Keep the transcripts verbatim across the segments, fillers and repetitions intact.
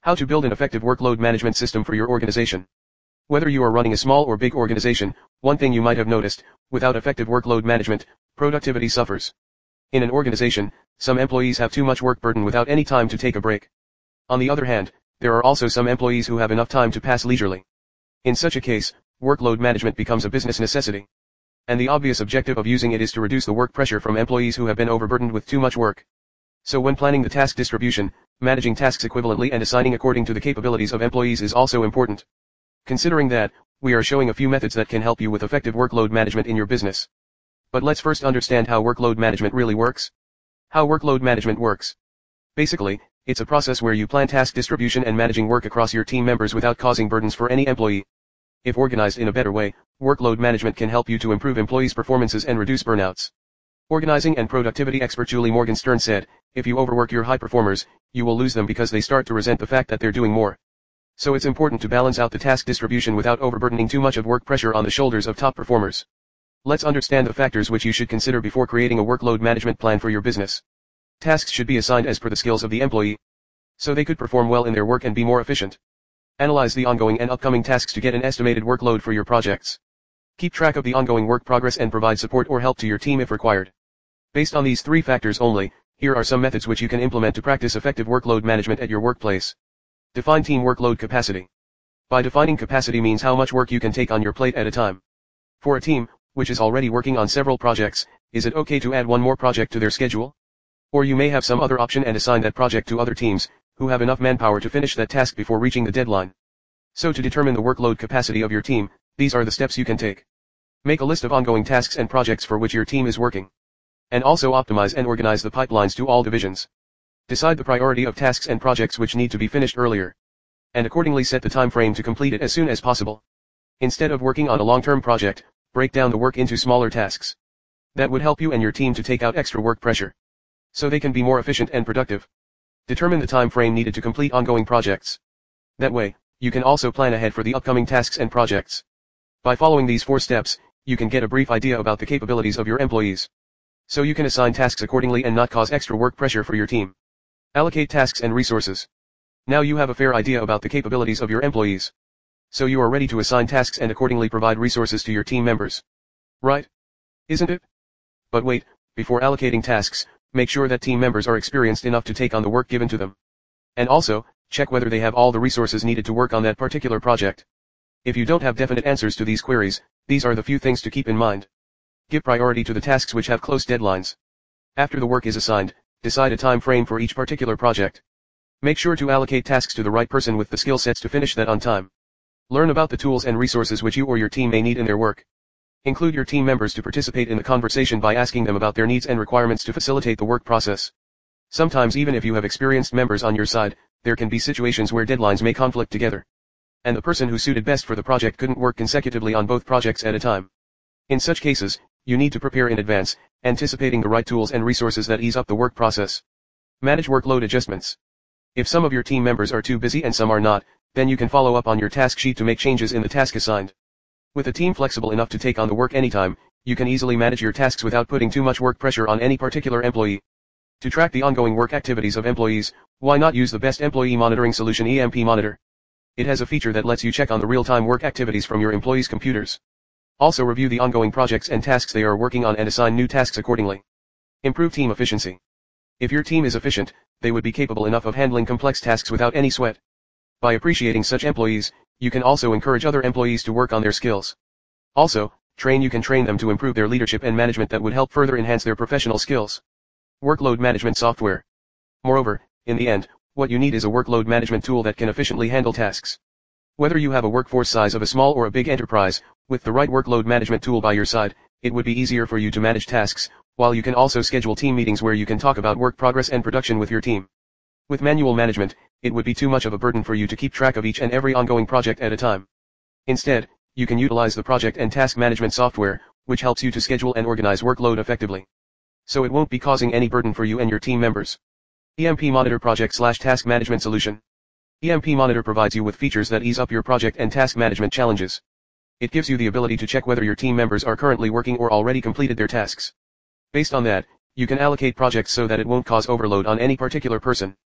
How to build an effective workload management system for your organization. Whether you are running a small or big organization, one thing you might have noticed, without effective workload management, productivity suffers. In an organization, some employees have too much work burden without any time to take a break. On the other hand, there are also some employees who have enough time to pass leisurely. In such a case, workload management becomes a business necessity. And the obvious objective of using it is to reduce the work pressure from employees who have been overburdened with too much work. So when planning the task distribution, managing tasks equivalently and assigning according to the capabilities of employees is also important. Considering that, we are showing a few methods that can help you with effective workload management in your business. But let's first understand how workload management really works. How workload management works. Basically, it's a process where you plan task distribution and managing work across your team members without causing burdens for any employee. If organized in a better way, workload management can help you to improve employees' performances and reduce burnouts. Organizing and productivity expert Julie Morgenstern said, if you overwork your high performers, you will lose them because they start to resent the fact that they're doing more. So it's important to balance out the task distribution without overburdening too much of work pressure on the shoulders of top performers. Let's understand the factors which you should consider before creating a workload management plan for your business. Tasks should be assigned as per the skills of the employee, so they could perform well in their work and be more efficient. Analyze the ongoing and upcoming tasks to get an estimated workload for your projects. Keep track of the ongoing work progress and provide support or help to your team if required. Based on these three factors only, here are some methods which you can implement to practice effective workload management at your workplace. Define team workload capacity. By defining capacity means how much work you can take on your plate at a time. For a team, which is already working on several projects, is it okay to add one more project to their schedule? Or you may have some other option and assign that project to other teams, who have enough manpower to finish that task before reaching the deadline. So to determine the workload capacity of your team, these are the steps you can take. Make a list of ongoing tasks and projects for which your team is working. And also optimize and organize the pipelines to all divisions. Decide the priority of tasks and projects which need to be finished earlier. And accordingly set the time frame to complete it as soon as possible. Instead of working on a long-term project, break down the work into smaller tasks. That would help you and your team to take out extra work pressure, so they can be more efficient and productive. Determine the time frame needed to complete ongoing projects. That way, you can also plan ahead for the upcoming tasks and projects. By following these four steps, you can get a brief idea about the capabilities of your employees. So you can assign tasks accordingly and not cause extra work pressure for your team. Allocate tasks and resources. Now you have a fair idea about the capabilities of your employees. So you are ready to assign tasks and accordingly provide resources to your team members. Right? Isn't it? But wait, before allocating tasks, make sure that team members are experienced enough to take on the work given to them. And also, check whether they have all the resources needed to work on that particular project. If you don't have definite answers to these queries, these are the few things to keep in mind. Give priority to the tasks which have close deadlines. After the work is assigned, decide a time frame for each particular project. Make sure to allocate tasks to the right person with the skill sets to finish that on time. Learn about the tools and resources which you or your team may need in their work. Include your team members to participate in the conversation by asking them about their needs and requirements to facilitate the work process. Sometimes even if you have experienced members on your side, there can be situations where deadlines may conflict together. And the person who suited best for the project couldn't work consecutively on both projects at a time. In such cases, you need to prepare in advance, anticipating the right tools and resources that ease up the work process. Manage workload adjustments. If some of your team members are too busy and some are not, then you can follow up on your task sheet to make changes in the task assigned. With a team flexible enough to take on the work anytime, you can easily manage your tasks without putting too much work pressure on any particular employee. To track the ongoing work activities of employees, why not use the best employee monitoring solution E M P Monitor? It has a feature that lets you check on the real-time work activities from your employees' computers. Also review the ongoing projects and tasks they are working on and assign new tasks accordingly. Improve team efficiency. If your team is efficient, they would be capable enough of handling complex tasks without any sweat. By appreciating such employees, you can also encourage other employees to work on their skills. Also, train you can train them to improve their leadership and management that would help further enhance their professional skills. Workload management software. Moreover, in the end, what you need is a workload management tool that can efficiently handle tasks. Whether you have a workforce size of a small or a big enterprise, with the right workload management tool by your side, it would be easier for you to manage tasks, while you can also schedule team meetings where you can talk about work progress and production with your team. With manual management, it would be too much of a burden for you to keep track of each and every ongoing project at a time. Instead, you can utilize the project and task management software, which helps you to schedule and organize workload effectively. So it won't be causing any burden for you and your team members. E M P Monitor Project slash Task Management Solution. E M P Monitor provides you with features that ease up your project and task management challenges. It gives you the ability to check whether your team members are currently working or already completed their tasks. Based on that, you can allocate projects so that it won't cause overload on any particular person.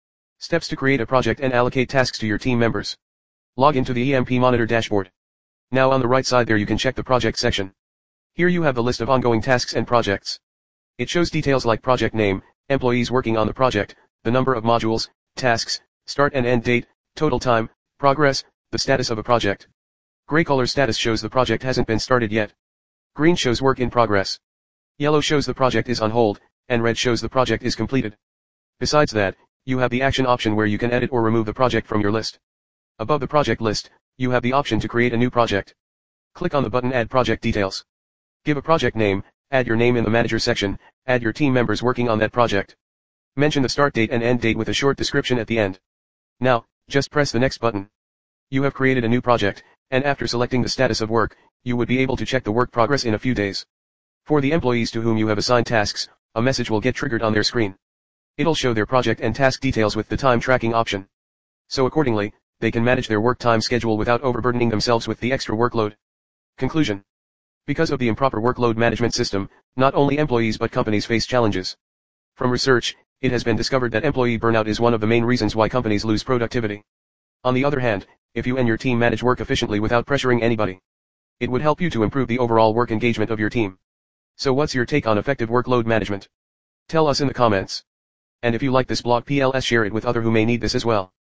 Steps to create a project and allocate tasks to your team members. Log into the E M P Monitor dashboard. Now on the right side there you can check the project section. Here you have the list of ongoing tasks and projects. It shows details like project name, employees working on the project, the number of modules, tasks, start and end date, total time, progress, the status of a project. Gray color status shows the project hasn't been started yet. Green shows work in progress. Yellow shows the project is on hold, and red shows the project is completed. Besides that, you have the action option where you can edit or remove the project from your list. Above the project list, you have the option to create a new project. Click on the button Add Project Details. Give a project name, add your name in the Manager section, add your team members working on that project. Mention the start date and end date with a short description at the end. Now, just press the next button. You have created a new project, and after selecting the status of work, you would be able to check the work progress in a few days. For the employees to whom you have assigned tasks, a message will get triggered on their screen. It'll show their project and task details with the time tracking option. So accordingly, they can manage their work time schedule without overburdening themselves with the extra workload. Conclusion. Because of the improper workload management system, not only employees but companies face challenges. From research, it has been discovered that employee burnout is one of the main reasons why companies lose productivity. On the other hand, if you and your team manage work efficiently without pressuring anybody, it would help you to improve the overall work engagement of your team. So what's your take on effective workload management? Tell us in the comments. And if you like this blog, please share it with others who may need this as well.